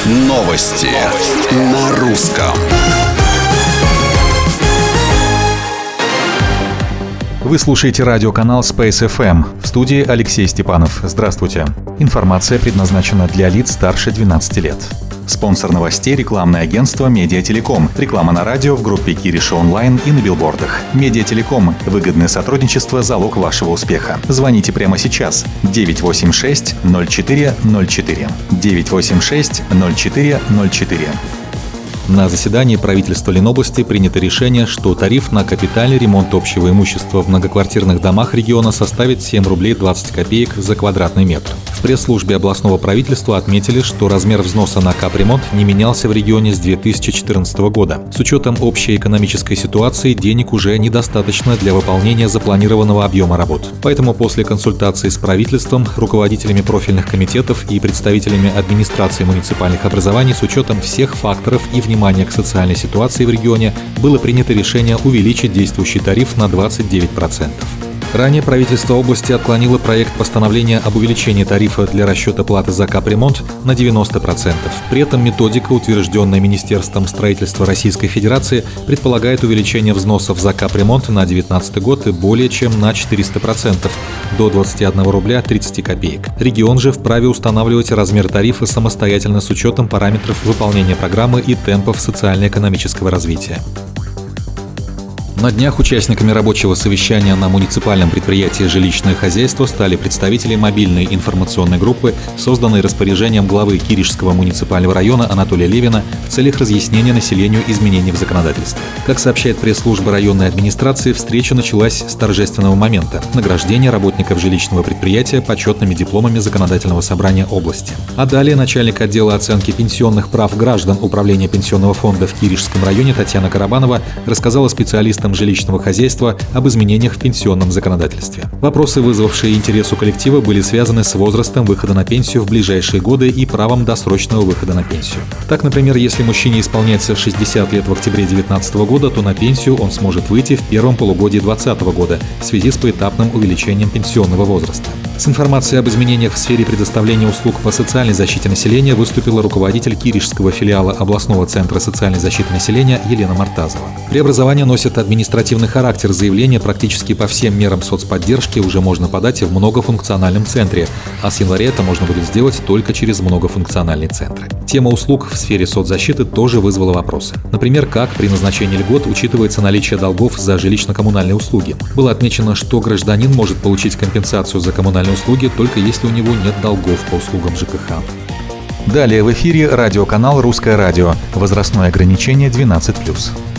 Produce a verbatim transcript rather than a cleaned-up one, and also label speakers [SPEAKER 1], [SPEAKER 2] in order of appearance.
[SPEAKER 1] Новости на русском.
[SPEAKER 2] Вы слушаете радиоканал Space эф эм. В студии Алексей Степанов. Здравствуйте. Информация предназначена для лиц старше двенадцати лет. Спонсор новостей — рекламное агентство «Медиателеком». Реклама на радио, в группе Кириша онлайн и на билбордах. «Медиателеком» — выгодное сотрудничество, залог вашего успеха. Звоните прямо сейчас. девять восемь шесть ноль четыре ноль четыре. девять восемь шесть ноль четыре ноль четыре. На заседании правительства Ленобласти принято решение, что тариф на капитальный ремонт общего имущества в многоквартирных домах региона составит семь рублей двадцать копеек за квадратный метр. В пресс-службе областного правительства отметили, что размер взноса на капремонт не менялся в регионе с две тысячи четырнадцатого года. С учетом общей экономической ситуации денег уже недостаточно для выполнения запланированного объема работ. Поэтому после консультации с правительством, руководителями профильных комитетов и представителями администрации муниципальных образований с учетом всех факторов и внимания к социальной ситуации в регионе было принято решение увеличить действующий тариф на двадцать девять процентов. Ранее правительство области отклонило проект постановления об увеличении тарифа для расчета платы за капремонт на девяносто процентов. При этом методика, утвержденная Министерством строительства Российской Федерации, предполагает увеличение взносов за капремонт на две тысячи девятнадцатый год более чем на четыреста процентов, до двадцать один рубля тридцать копеек. Регион же вправе устанавливать размер тарифа самостоятельно с учетом параметров выполнения программы и темпов социально-экономического развития. На днях участниками рабочего совещания на муниципальном предприятии «Жилищное хозяйство» стали представители мобильной информационной группы, созданной распоряжением главы Киришского муниципального района Анатолия Левина в целях разъяснения населению изменений в законодательстве. Как сообщает пресс-служба районной администрации, встреча началась с торжественного момента – награждения работников жилищного предприятия почетными дипломами Законодательного собрания области. А далее начальник отдела оценки пенсионных прав граждан Управления пенсионного фонда в Киришском районе Татьяна Карабанова рассказала специалистам жилищного хозяйства об изменениях в пенсионном законодательстве. Вопросы, вызвавшие интерес у коллектива, были связаны с возрастом выхода на пенсию в ближайшие годы и правом досрочного выхода на пенсию. Так, например, если мужчине исполняется шестьдесят лет в октябре две тысячи девятнадцатого года, то на пенсию он сможет выйти в первом полугодии две тысячи двадцатого года в связи с поэтапным увеличением пенсионного возраста. С информацией об изменениях в сфере предоставления услуг по социальной защите населения выступила руководитель Киришского филиала областного центра социальной защиты населения Елена Мартазова. Преобразования носят административный характер. Заявление практически по всем мерам соцподдержки уже можно подать в многофункциональном центре, а с января это можно будет сделать только через многофункциональные центры. Тема услуг в сфере соцзащиты тоже вызвала вопросы. Например, как при назначении льгот учитывается наличие долгов за жилищно-коммунальные услуги. Было отмечено, что гражданин может получить компенсацию за коммунальные услуги только если у него нет долгов по услугам ЖКХ. Далее в эфире радиоканал «Русское радио». Возрастное ограничение двенадцать плюс.